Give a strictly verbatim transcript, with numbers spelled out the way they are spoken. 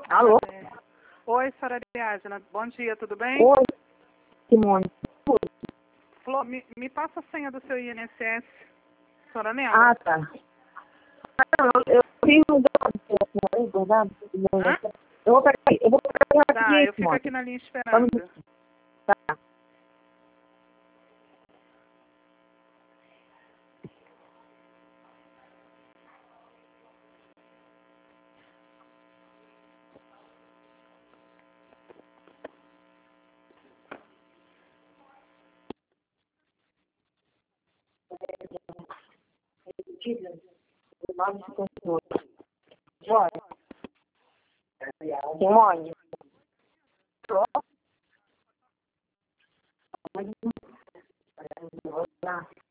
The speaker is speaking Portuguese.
Alô? Oi, senhora Ariadna. Bom dia, tudo bem? Oi, Simone. Flor, me, me passa a senha do seu I N S S. A senhora lembra? Ah, tá. Ah, não, eu tenho um dado, verdade? Hã? Eu vou pegar, eu vou pegar Tá, rapidinho, eu fico Simone. aqui na linha esperando. Tá. Simone. Simone.